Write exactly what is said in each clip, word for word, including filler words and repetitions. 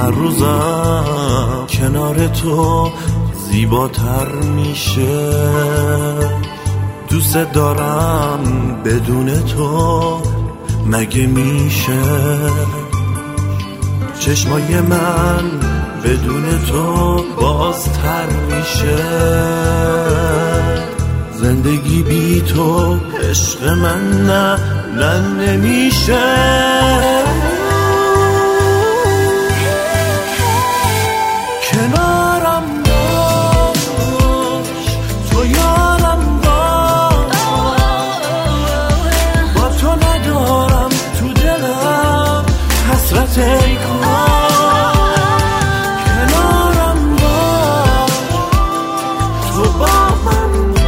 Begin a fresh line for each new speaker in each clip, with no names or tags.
هر روزم کنار تو زیباتر میشه. دوست دارم بدون تو مگه میشه؟ چشمای من بدون تو بازتر میشه. زندگی بی تو عشق من نه نه نمیشه. کنارم باش تو یارم باش، با تو ندارم تو دلم حسرت ای کنارم باش تو با من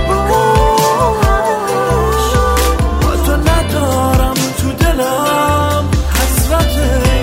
باش، با تو ندارم تو دلم حسرت ای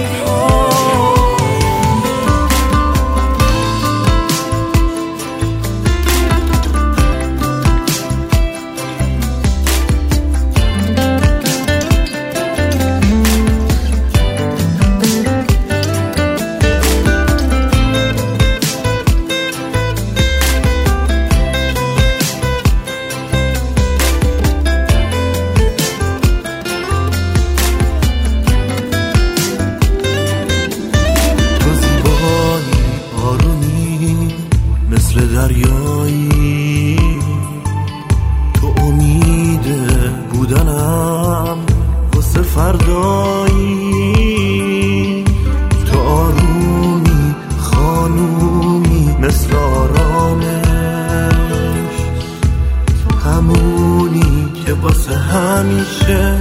مثل دریایی، تو امید بودنم واسه فردایی. تو آرومی خانومی مثل آرامش، همونی که واسه همیشه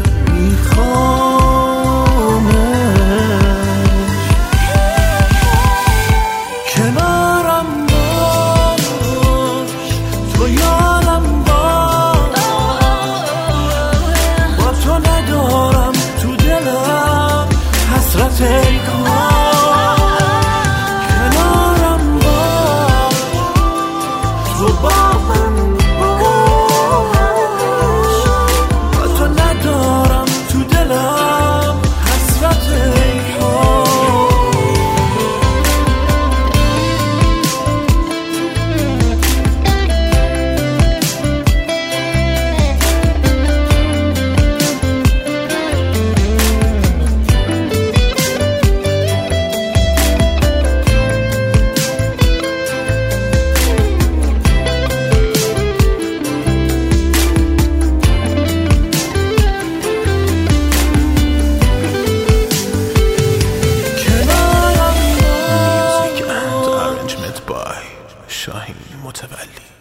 میخوامش. کنارم تو یارم باش، با تو ندارم تو دلم حسرت ای کنارم باش تو با من باش، با تو ندارم تو دلم حسرت ای
شاهین متولی.